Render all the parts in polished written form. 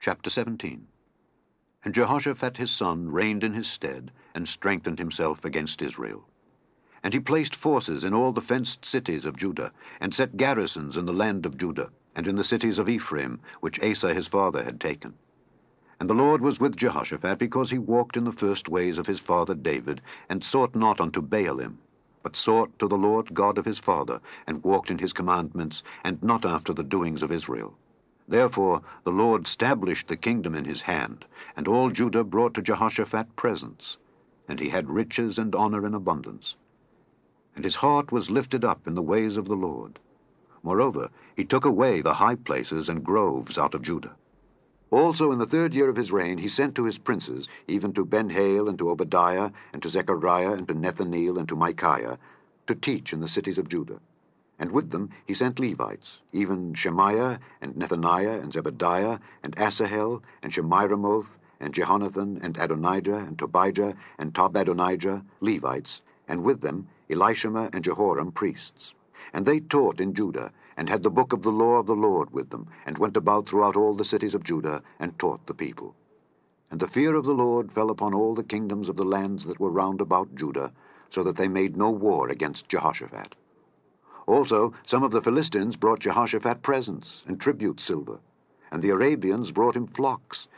Chapter 17. And Jehoshaphat his son reigned in his stead, and strengthened himself against Israel. And he placed forces in all the fenced cities of Judah, and set garrisons in the land of Judah, and in the cities of Ephraim, which Asa his father had taken. And the Lord was with Jehoshaphat, because he walked in the first ways of his father David, and sought not unto Baalim, but sought to the Lord God of his father, and walked in his commandments, and not after the doings of Israel. Therefore the Lord stablished the kingdom in his hand, and all Judah brought to Jehoshaphat presents, and he had riches and honor in abundance. And his heart was lifted up in the ways of the Lord. Moreover, he took away the high places and groves out of Judah. Also in the 3rd year of his reign he sent to his princes, even to Ben-Hail, and to Obadiah, and to Zechariah, and to Nethaneel, and to Micaiah, to teach in the cities of Judah. And with them he sent Levites, even Shemaiah, and Nethaniah, and Zebadiah, and Asahel, and Shemiramoth, and Jehonathan, and Adonijah, and Tobijah, and Tobadonijah, Levites, and with them Elishama and Jehoram, priests. And they taught in Judah, and had the book of the law of the Lord with them, and went about throughout all the cities of Judah, and taught the people. And the fear of the Lord fell upon all the kingdoms of the lands that were round about Judah, so that they made no war against Jehoshaphat. Also some of the Philistines brought Jehoshaphat presents, and tribute silver. And the Arabians brought him flocks,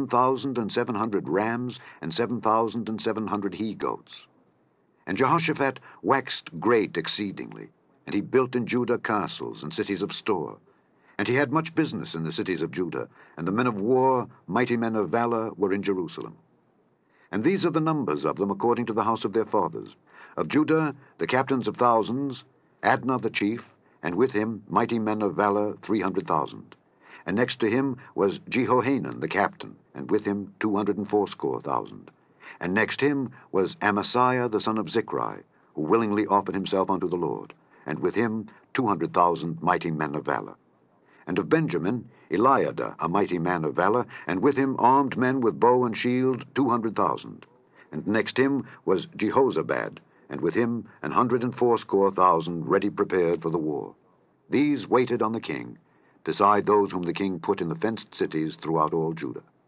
7,700 rams, and 7,700 he-goats. And Jehoshaphat waxed great exceedingly, and he built in Judah castles and cities of store. And he had much business in the cities of Judah, and the men of war, mighty men of valor, were in Jerusalem. And these are the numbers of them according to the house of their fathers. Of Judah, the captains of thousands, Adnah the chief, and with him mighty men of valor 300,000. And next to him was Jehohanan the captain, and with him 280,000. And next him was Amasiah the son of Zichri, who willingly offered himself unto the Lord, and with him 200,000 mighty men of valor. And of Benjamin, Eliada, a mighty man of valor, and with him armed men with bow and shield 200,000. And next him was Jehozabad, and with him 180,000 ready prepared for the war. These waited on the king, beside those whom the king put in the fenced cities throughout all Judah.